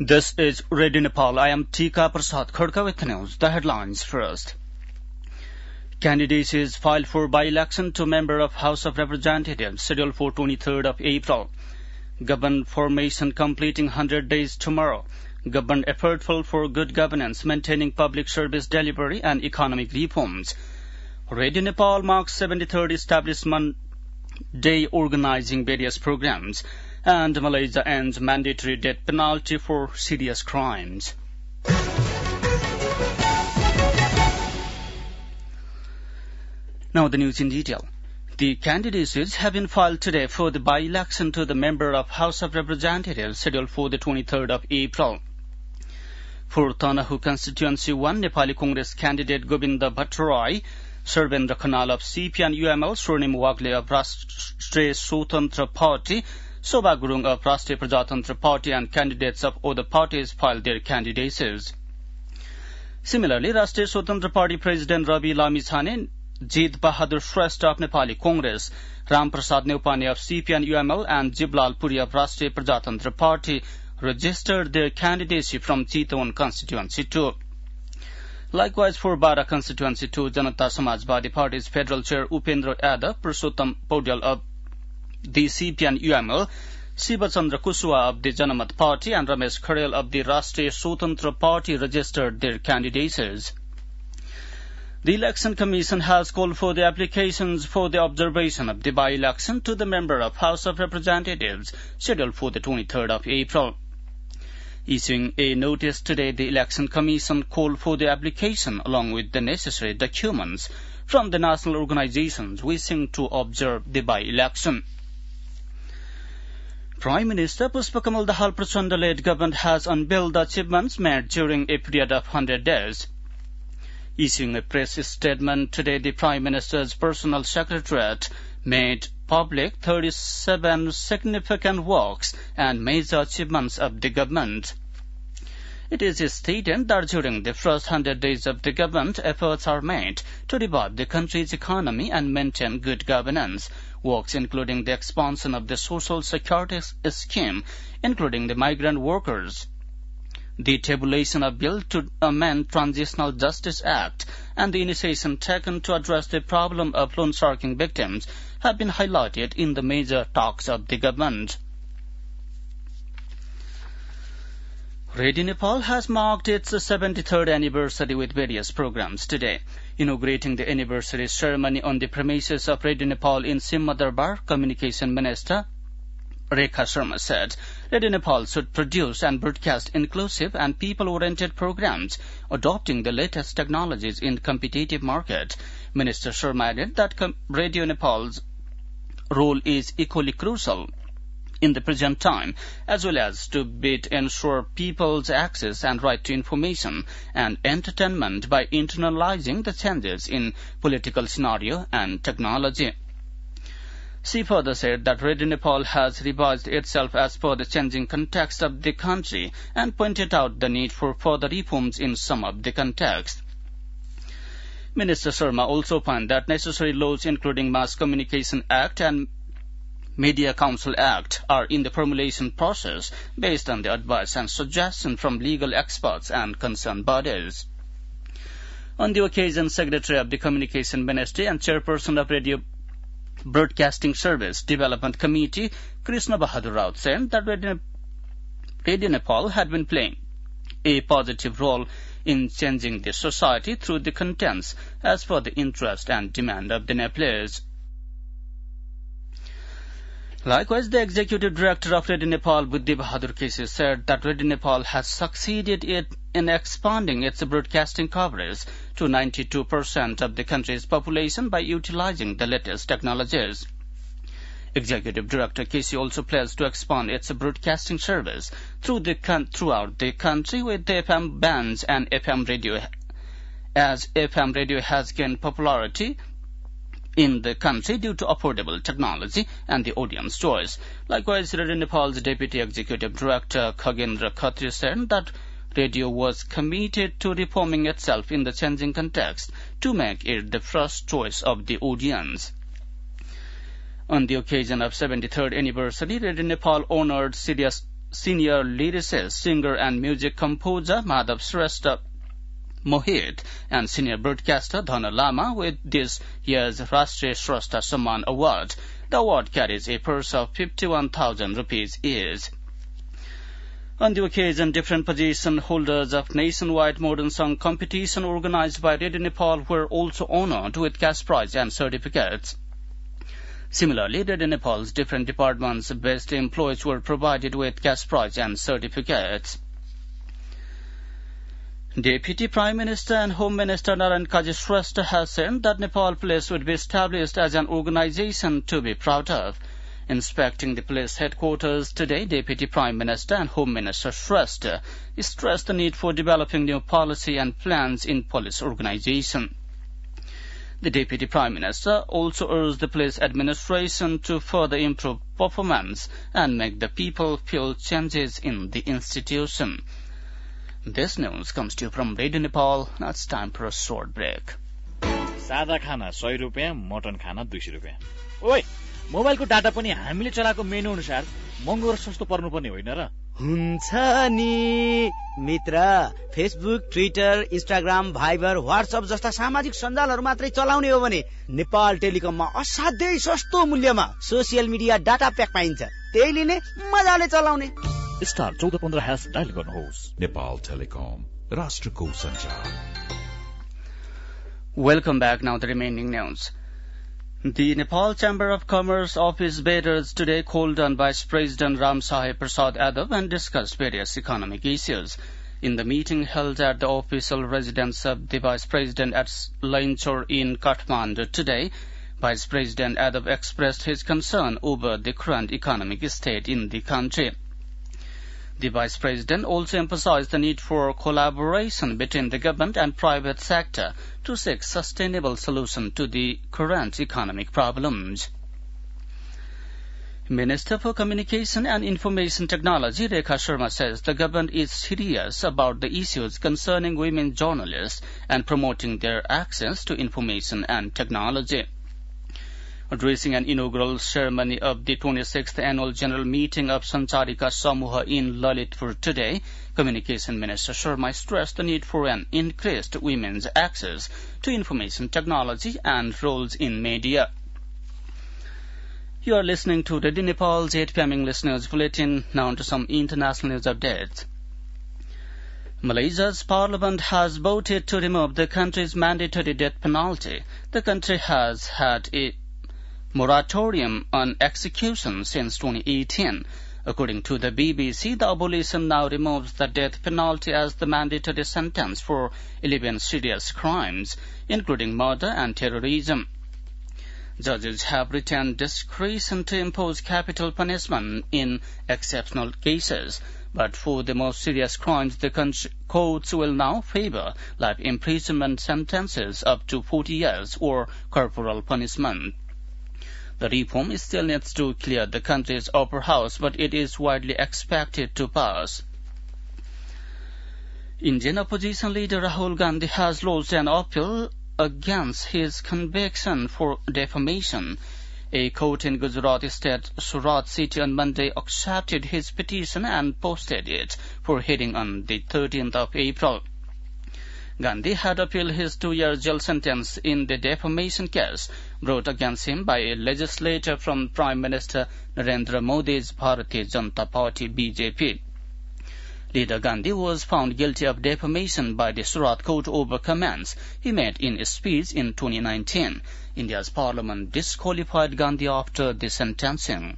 This is Radio Nepal. I am Tika Prasad Khadka with news. The headlines first. Candidates is filed for by-election to member of House of Representatives, scheduled for 23rd of April. Government formation completing 100 days tomorrow. Government effortful for good governance, maintaining public service delivery and economic reforms. Radio Nepal marks 73rd establishment day organizing various programs. And Malaysia ends mandatory death penalty for serious crimes. Now the news in detail. The candidacies have been filed today for the by-election to the member of House of Representatives scheduled for the 23rd of April. For Tanahu Constituency 1, Nepali Congress candidate Govinda Bhattarayi, Sarvendra Khanal of CP and UML, Swarnim Wagle of Rashtriya Swatantra Party, Shobha Gurung of Rashtriya Prajatantra Party and candidates of other parties filed their candidacies. Similarly, Rashtriya Swatantra Party President Ravi Lamishane, Jit Bahadur Shrestha of Nepali Congress, Ram Prasad Neupane of CP and UML and Jiblal Puri of Rashtriya Prajatantra Party registered their candidacy from Chittagong Constituency 2. Likewise, for Bara Constituency 2, Janata Samajwadi Party's Federal Chair Upendra Yadav, Purushottam Paudel of the CP and UML, Shiva Chandra Kushwaha of the Janamat Party and Ramesh Kharel of the Rashtriya Swatantra Party registered their candidacies. The Election Commission has called for the applications for the observation of the by-election to the member of House of Representatives scheduled for the 23rd of April. Issuing a notice today, the Election Commission called for the application along with the necessary documents from the national organizations wishing to observe the by-election. Prime Minister Pushpakamal Dahal Prachanda-led government has unveiled the achievements made during a period of 100 days. Issuing a press statement today, the Prime Minister's personal secretariat made public 37 significant works and major achievements of the government. It is stated that during the first 100 days of the government, efforts are made to revive the country's economy and maintain good governance. Works including the expansion of the Social Security scheme, including the migrant workers, the tabulation of bill to amend Transitional Justice Act, and the initiation taken to address the problem of loan sharking victims have been highlighted in the major talks of the government. Radio Nepal has marked its 73rd anniversary with various programs today. Inaugurating the anniversary ceremony on the premises of Radio Nepal in Simmadarbar, Communication Minister Rekha Sharma said, Radio Nepal should produce and broadcast inclusive and people-oriented programs, adopting the latest technologies in competitive market. Minister Sharma added that Radio Nepal's role is equally crucial in the present time, as well as to ensure people's access and right to information and entertainment by internalizing the changes in political scenario and technology. She further said that Radio Nepal has revised itself as per the changing context of the country and pointed out the need for further reforms in some of the context. Minister Sharma also found that necessary laws including Mass Communication Act and Media Council Act are in the formulation process based on the advice and suggestion from legal experts and concerned bodies. On the occasion, Secretary of the Communication Ministry and Chairperson of Radio Broadcasting Service Development Committee, Krishna Bahadur Raut, said that Radio Nepal had been playing a positive role in changing the society through the contents as per the interest and demand of the Nepalese. Likewise, the Executive Director of Radio Nepal, Buddhi Bahadur Kesi, said that Radio Nepal has succeeded in expanding its broadcasting coverage to 92% of the country's population by utilizing the latest technologies. Executive Director Kesi also pledged to expand its broadcasting service throughout the country with the FM bands and FM radio, as FM radio has gained popularity in the country due to affordable technology and the audience choice. Likewise, Radio Nepal's Deputy Executive Director Khagendra Khatri said that radio was committed to reforming itself in the changing context to make it the first choice of the audience. On the occasion of 73rd anniversary, Radio Nepal honored serious senior lyricist, singer and music composer Madhav Shrestha Mohit and senior broadcaster Dhana Lama with this year's Rashtriya Shrestha Samman Award. The award carries a purse of 51,000 rupees each. On the occasion, different position holders of nationwide modern song competition organized by Radio Nepal were also honored with cash prize and certificates. Similarly, Radio Nepal's different departments' best employees were provided with cash prize and certificates. Deputy Prime Minister and Home Minister Narayan Kaji Shrestha has said that Nepal Police would be established as an organization to be proud of. Inspecting the police headquarters today, Deputy Prime Minister and Home Minister Shrestha stressed the need for developing new policy and plans in police organization. The Deputy Prime Minister also urged the police administration to further improve performance and make the people feel changes in the institution. This news comes to you from Radio Nepal. Now it's time for a short break. सादा खाना 100 रुपैयाँ, mutton खाना 200 रुपैयाँ. ओइ, मोबाइलको data पनि हामीले चलाएको मेनु अनुसार महँगो र सस्तो पर्नुपर्ने होइन र? हुन्छ नि मित्र, Facebook, Twitter, Instagram, Viber, WhatsApp जस्ता सामाजिक सञ्जालहरू मात्रै चलाउने हो भने नेपाल टेलिकममा असाध्यै सस्तो मूल्यमा सोशल मिडिया डाटा प्याक पाइन्छ. त्यही लिने, मजाले चलाउने. स्टार 1415# डायल गर्नुहोस्. Nepal Telecom, राष्ट्रको सञ्चार. Welcome back. Now the remaining news. The Nepal Chamber of Commerce office bearers today called on Vice President Ram Sahib Prasad Yadav and discussed various economic issues. In the meeting held at the official residence of the Vice President at Lainchor in Kathmandu today, Vice President Yadav expressed his concern over the current economic state in the country. The Vice President also emphasized the need for collaboration between the government and private sector to seek sustainable solution to the current economic problems. Minister for Communication and Information Technology Rekha Sharma says the government is serious about the issues concerning women journalists and promoting their access to information and technology. Addressing an inaugural ceremony of the 26th Annual General Meeting of Sancharika Samuha in Lalitpur today, Communication Minister Sharma stressed the need for an increased women's access to information technology and roles in media. You are listening to Radio Nepal's 8 p.m. English News Bulletin. Now to some international news updates. Malaysia's parliament has voted to remove the country's mandatory death penalty. The country has had a moratorium on execution since 2018. According to the BBC, the abolition now removes the death penalty as the mandatory sentence for 11 serious crimes, including murder and terrorism. Judges have retained discretion to impose capital punishment in exceptional cases, but for the most serious crimes, the courts will now favor life imprisonment sentences up to 40 years or corporal punishment. The reform still needs to clear the country's upper house, but it is widely expected to pass. Indian opposition leader Rahul Gandhi has lodged an appeal against his conviction for defamation. A court in Gujarat state Surat city on Monday accepted his petition and posted it for hearing on the 13th of April. Gandhi had appealed his 2-year jail sentence in the defamation case brought against him by a legislator from Prime Minister Narendra Modi's Bharatiya Janata Party BJP. Leader Gandhi was found guilty of defamation by the Surat court over comments he made in a speech in 2019. India's parliament disqualified Gandhi after the sentencing.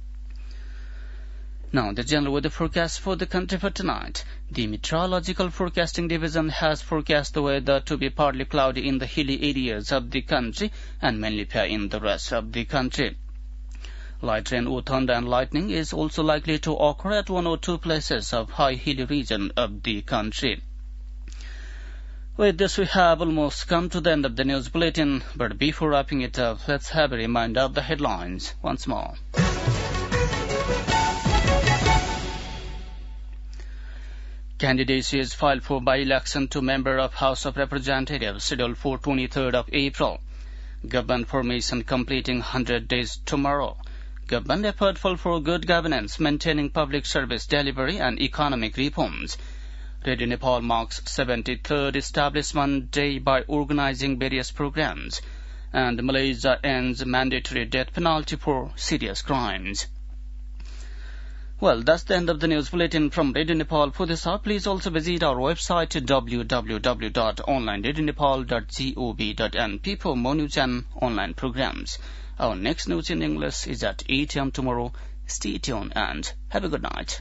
Now, the general weather forecast for the country for tonight. The Meteorological Forecasting Division has forecast the weather to be partly cloudy in the hilly areas of the country and mainly fair in the rest of the country. Light rain or thunder and lightning is also likely to occur at 1 or 2 places of high hilly region of the country. With this, we have almost come to the end of the news bulletin, but before wrapping it up, let's have a reminder of the headlines once more. Candidacy is filed for by-election to member of House of Representatives scheduled for 23rd of April. Government formation completing 100 days tomorrow. government effortful for good governance, maintaining public service delivery and economic reforms. Radio Nepal marks 73rd Establishment Day by organizing various programs. And Malaysia ends mandatory death penalty for serious crimes. Well, that's the end of the news bulletin from Radio Nepal for this hour. Please also visit our website at www.onlineradionepal.gov.np for more news and online programs. Our next news in English is at 8 a.m. tomorrow. Stay tuned and have a good night.